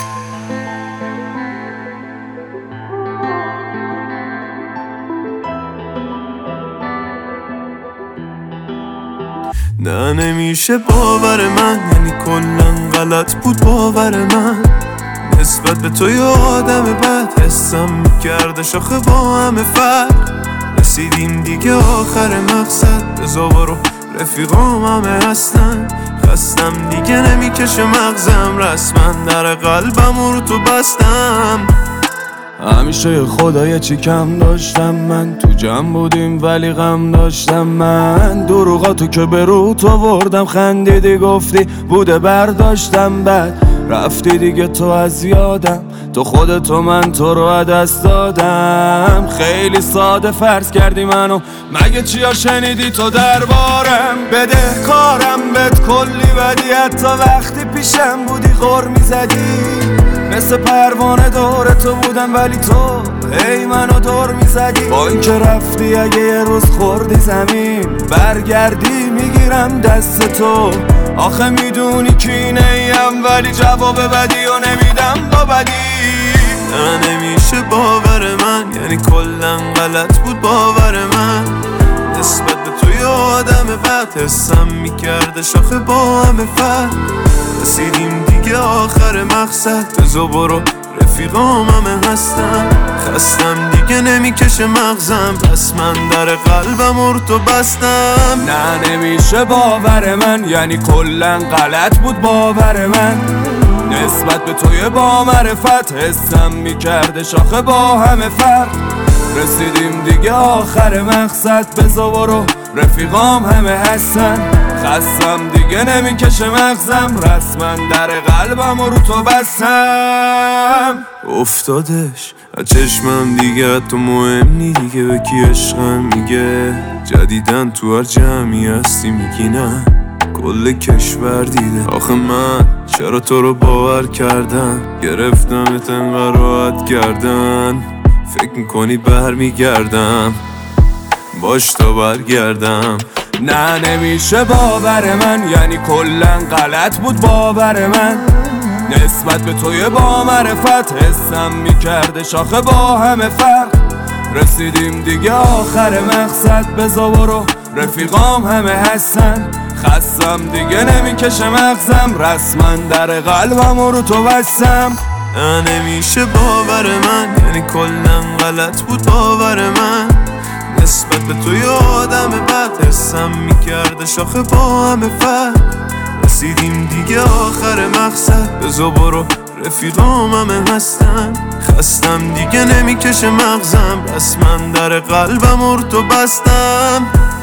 نه نمیشه باور من، یعنی کلن غلط بود باور من نسبت به تو. یه آدم بد حسم میکرده شاخه با همه فرق. رسیدیم دیگه آخر مقصد، بزا برو رفیقام همه هستن. خستم دیگه نمیکشه مغزم، رسما در قلبم رو تو بستم. همیشه خدای چی کم داشتم من، تو جمع بودیم ولی غم داشتم من. دروغاتو که به روت آوردم، خندیدی گفتی بوده برداشتم، بعد رفتی دیگه تو از یادم. تو خودتو من تو رو دست دادم. خیلی ساده فرض کردی منو، مگه چیا شنیدی تو دربارم؟ بده کارم بهت کلی بدی، حتی وقتی پیشم بودی غر میزدی. مثل پروانه دور تو بودم ولی تو هی منو دور میزدی. با این که رفتی اگه یه روز خوردی زمین، برگردی میگیرم دست تو. آخه میدونی کینه ایم ولی جواب بدی و نمیدم با بدی. نه نمیشه باور من، یعنی کلن غلط بود باور من نسبت به تو. یه آدم بد حسم میکرده شاخه با همه فرق. رسیدیم دیگه آخر مقصد، بزا برو رفیقام همه هستن. خستم دیگه نمیکشه مغزم، پس من در قلبم رو تو بستم. نه نمیشه باور من، یعنی کلن غلط بود باور من نسبت به توی با معرفت. حسم میکرده شاخه با همه فرق. رسیدیم دیگه آخر مقصد، بزا برو رفیقام همه هستن. خستم دیگه نمیکشه مغزم، رسما در قلبم رو تو بستم. افتادش از چشمم دیگه، تو مهم نی دیگه. به کی عشقم میگه جدیدن تو هر جمعی هستی میگی نه، کل کشور دیده. آخه من چرا تو رو باور کردم، گرفتمت انقدر راحت کردن. فکر میکنی برمیگردم، باش تا برگردم. نه نمیشه باور من، یعنی کلن غلط بود باور من نسبت به توی با معرفت. حسم میکرده شاخه با همه فرق. رسیدیم دیگه آخر مقصد، بزا برو رفیقام همه هستن. خستم دیگه نمیکشه مغزم، رسما در قلبم رو تو بستم. نه نمیشه باور من، یعنی کلن غلط بود باور من نسبت به تو. یه آدم بد حسم میکرده شاخه با همه فرق. رسیدیم دیگه آخر مقصد، بزا برو رفیقام همه هستن. خستم دیگه نمیکشه مغزم، رسما در قلبم رو تو بستم.